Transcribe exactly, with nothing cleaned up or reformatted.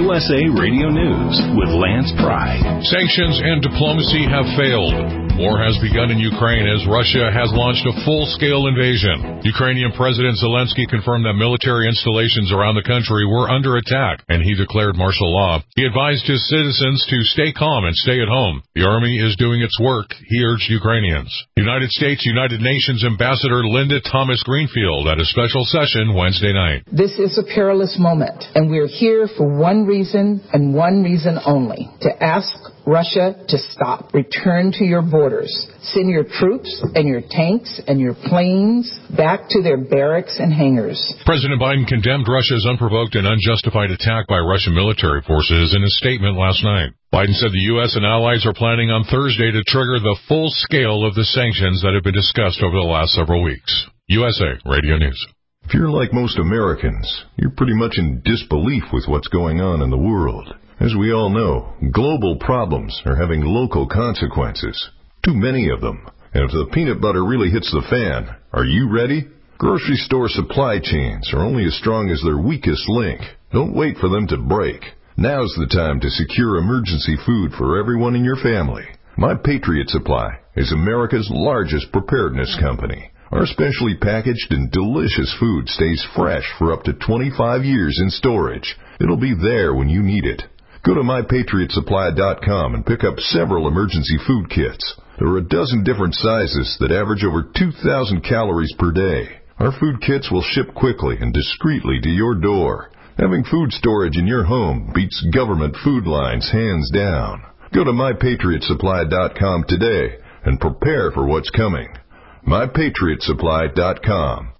U S A Radio News with Lance Pry. Sanctions and diplomacy have failed. War has begun in Ukraine as Russia has launched a full-scale invasion. Ukrainian President Zelensky confirmed that military installations around the country were under attack, and he declared martial law. He advised his citizens to stay calm and stay at home. The army is doing its work, he urged Ukrainians. United States United Nations Ambassador Linda Thomas-Greenfield at a special session Wednesday night. This is a perilous moment, and we're here for one reason and one reason only, to ask Russia to stop. Return to your borders. Send your troops and your tanks and your planes back to their barracks and hangars. President Biden condemned Russia's unprovoked and unjustified attack by Russian military forces in a statement last night. Biden said the U S and allies are planning on Thursday to trigger the full scale of the sanctions that have been discussed over the last several weeks. U S A Radio News. If you're like most Americans, you're pretty much in disbelief with what's going on in the world. As we all know, global problems are having local consequences. Too many of them. And if the peanut butter really hits the fan, are you ready? Grocery store supply chains are only as strong as their weakest link. Don't wait for them to break. Now's the time to secure emergency food for everyone in your family. My Patriot Supply is America's largest preparedness company. Our specially packaged and delicious food stays fresh for up to twenty-five years in storage. It'll be there when you need it. Go to my patriot supply dot com and pick up several emergency food kits. There are a dozen different sizes that average over two thousand calories per day. Our food kits will ship quickly and discreetly to your door. Having food storage in your home beats government food lines hands down. Go to my patriot supply dot com today and prepare for what's coming. my patriot supply dot com.